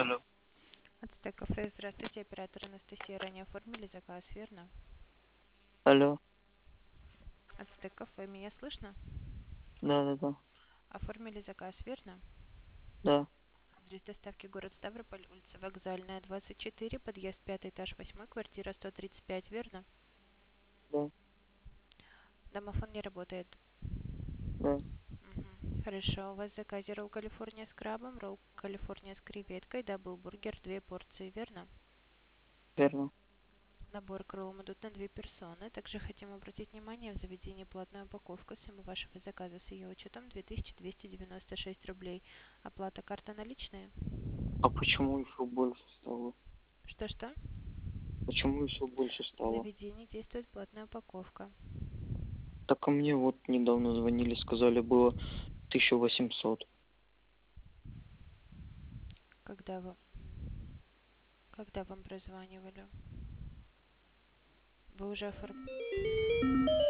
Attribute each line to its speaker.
Speaker 1: Алло.
Speaker 2: Ацтек кафе. Здравствуйте, оператор Анастасия. Ранее оформили заказ, верно?
Speaker 1: Алло.
Speaker 2: Ацтек кафе. Меня слышно?
Speaker 1: Да.
Speaker 2: Оформили заказ, верно?
Speaker 1: Да.
Speaker 2: Адрес доставки город Ставрополь, улица Вокзальная, 24, подъезд 5, этаж 8, квартира 135, верно?
Speaker 1: Да.
Speaker 2: Домофон не работает.
Speaker 1: Да.
Speaker 2: Хорошо. У вас в заказе ролл Калифорния с крабом, ролл Калифорния с креветкой, даблбургер, 2 порции, верно?
Speaker 1: Верно.
Speaker 2: Набор к роллам идут на 2 персоны. Также хотим обратить внимание, в заведении платная упаковка. Сумма вашего заказа с ее учетом 2296 рублей. Оплата карта наличные.
Speaker 1: А почему еще больше стало?
Speaker 2: Что-что?
Speaker 1: Почему еще больше
Speaker 2: В
Speaker 1: стало?
Speaker 2: заведении действует платная упаковка.
Speaker 1: Так ко мне вот недавно звонили, сказали, было 1800.
Speaker 2: Когда вы... Когда вам прозванивали? Вы уже оформили...